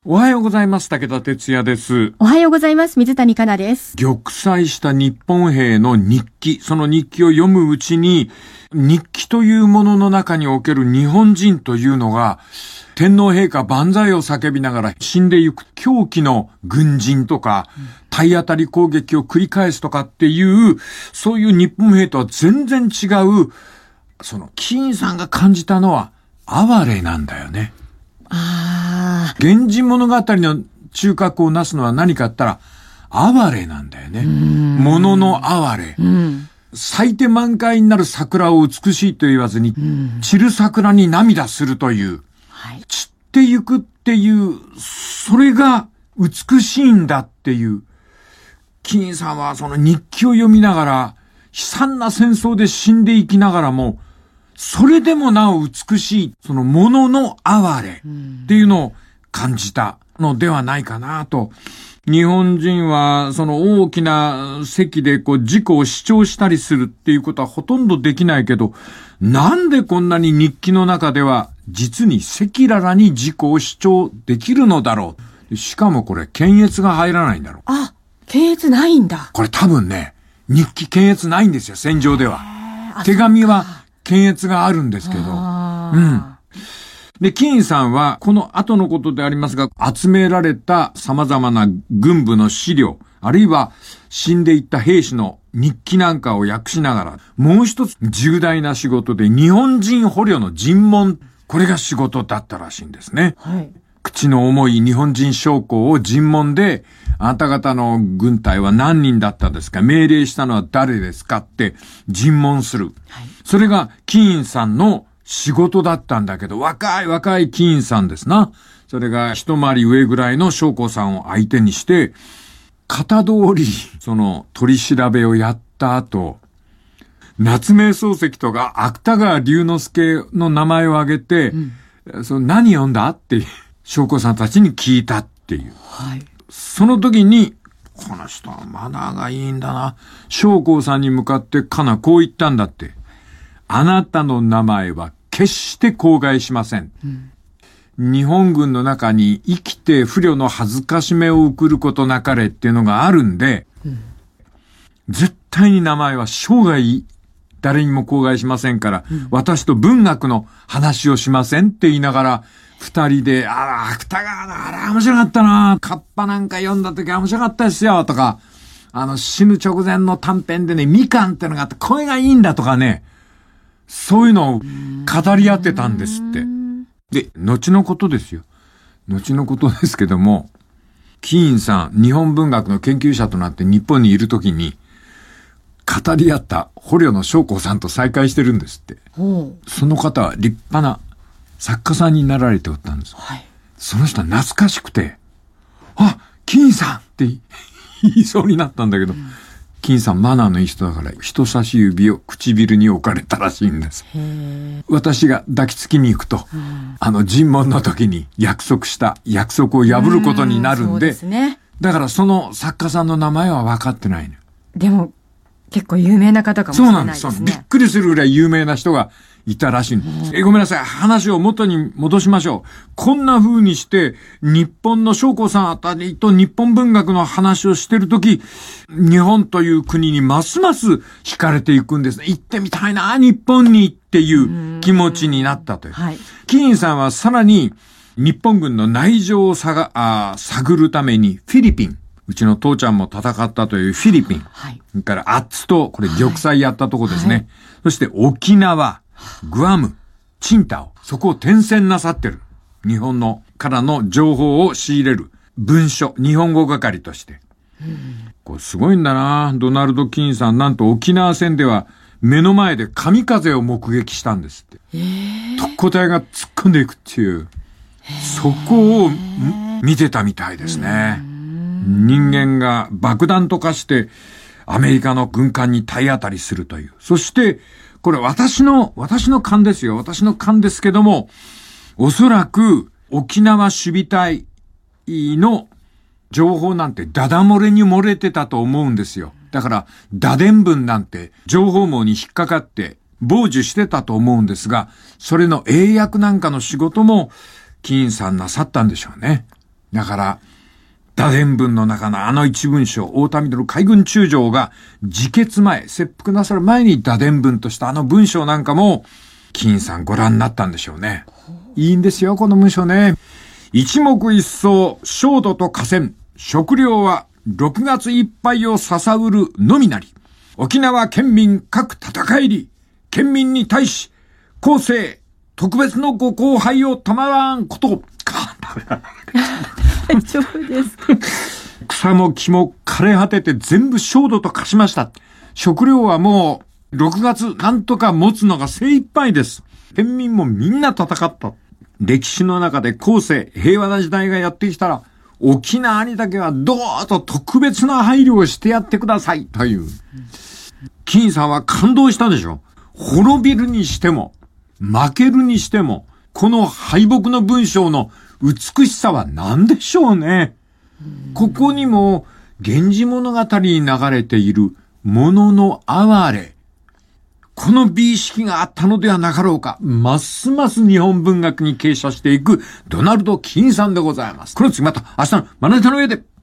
おはようございます。武田哲也です。 おはようございます。水谷香奈です。 玉砕した日本兵の日記、その日記を読むうちに、日記というものの中における日本人というのが、天皇陛下万歳を叫びながら死んでいく狂気の軍人とか、体当たり攻撃を繰り返すとかっていう、そういう日本兵とは全然違う、その、キーンさんが感じたのは、哀れなんだよね。源氏物語の中核をなすのは何かって言ったら、哀れなんだよね。物の哀れ。咲いて満開になる桜を美しいと言わずに、散る桜に涙するという、散ってゆくっていう、それが美しいんだっていう。キーンさんはその日記を読みながら、悲惨な戦争で死んでいきながらも、それでもなお美しい、その物の哀れっていうのを感じたのではないかなと。日本人はその大きな席で自己を主張したりするっていうことはほとんどできないけど、なんでこんなに日記の中では実に赤裸々に自己を主張できるのだろう。しかもこれ検閲が入らないんだろう。 あ、検閲ないんだ。 これ多分ね、日記検閲ないんですよ、戦場では。手紙は検閲があるんですけど。で、キーンさんは、この後のことでありますが、集められた様々な軍部の資料、あるいは死んでいった兵士の日記なんかを訳しながら、もう一つ重大な仕事で日本人捕虜の尋問、これが仕事だったらしいんですね。口の重い日本人将校を尋問で、あなた方の軍隊は何人だったですか？命令したのは誰ですか？って尋問する。それがキーンさんの仕事だったんだけど、若いキーンさんですな。それが一回り上ぐらいの将校さんを相手にして、型通り、その取り調べをやった後、夏目漱石とか芥川龍之介の名前を挙げて、その何読んだって将校さんたちに聞いたっていう。その時に、この人はマナーがいいんだな。将校さんに向かってこう言ったんだって。あなたの名前は決して口外しません。日本軍の中に生きて不慮の恥ずかしめを送ることなかれっていうのがあるんで、絶対に名前は生涯誰にも口外しませんから、私と文学の話をしませんって言いながら、二人で、芥川のあれ面白かったな、カッパなんか読んだ時は面白かったですよとか、死ぬ直前の短編でね、みかんってのがあって、これがいいんだとかね、そういうのを語り合ってたんですって。で、後のことですよ。後のことですけども、キーンさん、日本文学の研究者となって日本にいるときに、語り合った捕虜の将校さんと再会してるんですって。その方は立派な作家さんになられておったんです。その人は懐かしくて、キーンさんって言いそうになったんだけど、キーンさんマナーのいい人だから人差し指を唇に置かれたらしいんです。私が抱きつきに行くと、尋問の時に約束した約束を破ることになるんで、だからその作家さんの名前は分かってないの。 でも結構有名な方かもしれないですね。そうなんです。 びっくりするぐらい有名な人がいたらしいんです。ごめんなさい。話を元に戻しましょう。こんな風にして、日本の将校さんあたりと日本文学の話をしてるとき、日本という国にますます惹かれていくんです。行ってみたいな、日本にっていう気持ちになったという。キーンさんはさらに、日本軍の内情を探るためにフィリピン、うちの父ちゃんも戦ったというフィリピン、それからアッツ島、これ玉砕やったとこですね。そして沖縄、グアム、チンタオ、そこを転戦なさってる。日本のからの情報を仕入れる文書、日本語係として。これすごいんだな。ドナルド・キーンさん、なんと沖縄戦では目の前で神風を目撃したんですって。特攻隊が突っ込んでいくっていう、そこを見てたみたいですね。人間が爆弾と化してアメリカの軍艦に体当たりするという。そして、これ私の勘ですよ。私の勘ですけども、おそらく沖縄守備隊の情報なんてダダ漏れに漏れてたと思うんですよ。だから打電文なんて情報網に引っかかって傍受してたと思うんですが、それの英訳なんかの仕事もキーンさんなさったんでしょうね。 だから、打電文の中のあの一文章、大田緑海軍中将が自決前、切腹なさる前に打電文としたあの文章なんかも、金さんご覧になったんでしょうね。いいんですよ、この文章ね。一目一層、焦土と河川、食料は6月いっぱいを捧うるのみなり、沖縄県民各戦いり、県民に対し、後世、特別のご厚配をたまらんことを、 大丈夫ですか？ 草も木も枯れ果てて全部焦土と化しました。食料はもう6月なんとか持つのが精一杯です。県民もみんな戦った。歴史の中で後世平和な時代がやってきたら、沖縄にだけはどうぞ特別な配慮をしてやってくださいという。金さんは感動したでしょ。滅びるにしても負けるにしてもこの敗北の文章の美しさは何でしょうね。ここにも源氏物語に流れているものの哀れ、この美意識があったのではなかろうか。ますます日本文学に傾斜していくドナルド・キンさんでございます。この次また明日のまな板の上で。